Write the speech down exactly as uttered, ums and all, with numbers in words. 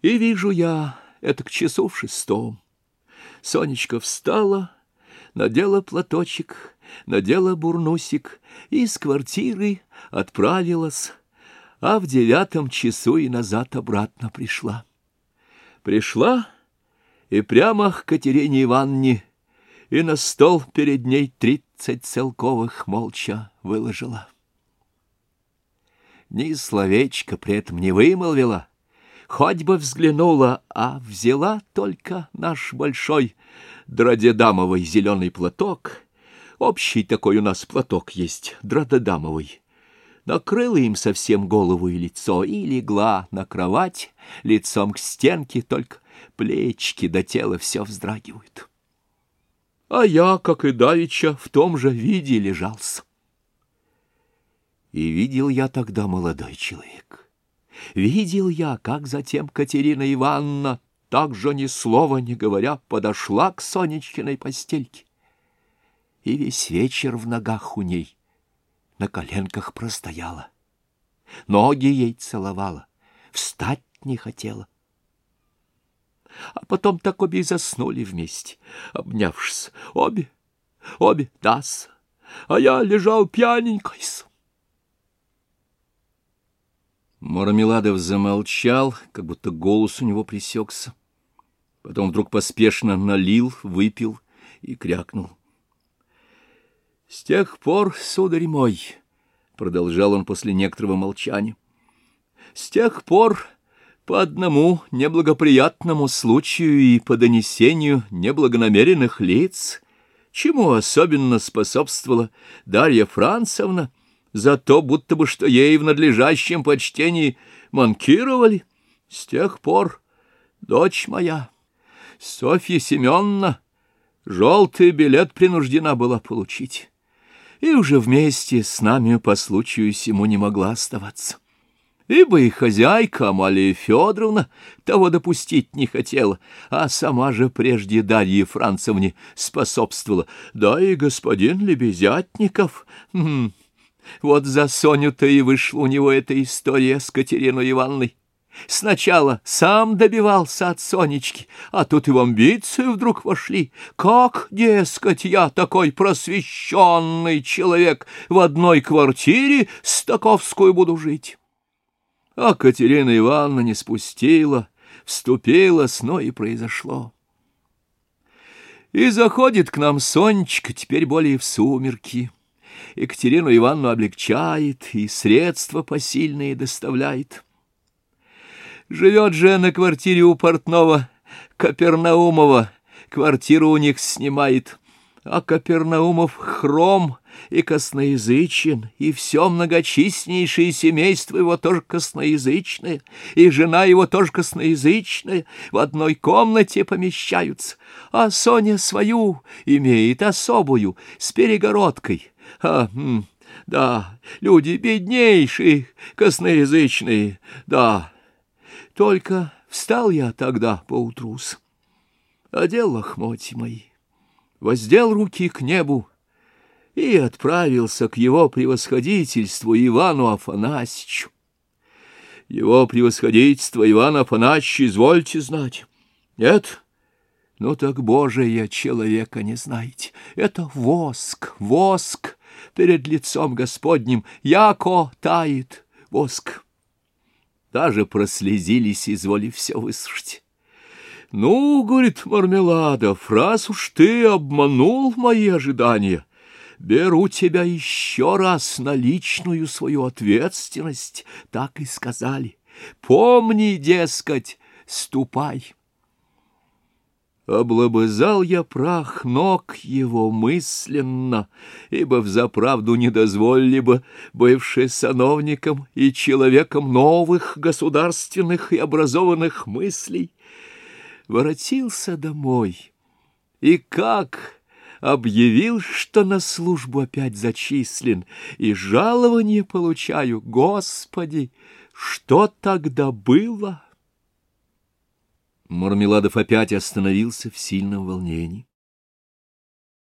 И вижу я, это к часу в шестом. Сонечка встала, надела платочек, надела бурнусик и с квартиры отправилась, а в девятом часу и назад обратно пришла. Пришла и прямо к Катерине Ивановне, и на стол перед ней тридцать целковых молча выложила. Ни словечко при этом не вымолвила, хоть бы взглянула, а взяла только наш большой драдедамовый зеленый платок. Общий такой у нас платок есть, драдедамовый. Накрыла им совсем голову и лицо и легла на кровать лицом к стенке, только плечики до тела все вздрагивают. А я, как и давеча, в том же виде лежался. И видел я тогда, молодой человек, видел я, как затем Катерина Ивановна, так же ни слова не говоря, подошла к Сонечкиной постельке. И весь вечер в ногах у ней, на коленках простояла, ноги ей целовала, встать не хотела. А потом так обе и заснули вместе, обнявшись, обе, обе, да-с, а я лежал пьяненькой-с. Мармеладов замолчал, как будто голос у него пресекся. Потом вдруг поспешно налил, выпил и крякнул. — С тех пор, сударь мой, — продолжал он после некоторого молчания, — с тех пор по одному неблагоприятному случаю и по донесению неблагонамеренных лиц, чему особенно способствовала Дарья Францевна, за то, будто бы что ей в надлежащем почтении манкировали, с тех пор дочь моя, Софья Семеновна, желтый билет принуждена была получить, и уже вместе с нами по случаю сему не могла оставаться. Ибо и хозяйка Амалия Федоровна того допустить не хотела, а сама же прежде Дарье Францевне способствовала, да и господин Лебезятников... Вот за Соню-то и вышла у него эта история с Катериной Ивановной. Сначала сам добивался от Сонечки, а тут и в амбицию вдруг вошли. Как, дескать, я такой просвещенный человек в одной квартире с таковскую буду жить? А Катерина Ивановна не спустила, вступила, но и произошло. И заходит к нам Сонечка теперь более в сумерки. Екатерину Ивановну облегчает и средства посильные доставляет. Живет же на квартире у портного Капернаумова, квартиру у них снимает, а Капернаумов хром и косноязычен, и все многочисленнейшее семейство его тоже косноязычное, и жена его тоже косноязычная, в одной комнате помещаются, а Соня свою имеет особую, с перегородкой. А, да, люди беднейшие, косноязычные, да. Только встал я тогда поутру-с, одел лохмотья мои, воздел руки к небу и отправился к его превосходительству Ивану Афанасьичу. Его превосходительство Иван Афанасьич, извольте знать. Нет? Ну так, Боже, я человека не знаете. Это воск, воск перед лицом Господним, яко тает воск. Даже прослезились, изволив все высушить. Ну, говорит Мармеладов, раз уж ты обманул мои ожидания, беру тебя еще раз на личную свою ответственность, так и сказали. Помни, дескать, ступай. Облобызал я прах ног его мысленно, ибо взаправду не дозволили бы, бывший сановником и человеком новых государственных и образованных мыслей, воротился домой, и как объявил, что на службу опять зачислен, и жалование получаю, Господи, что тогда было? Мармеладов опять остановился в сильном волнении.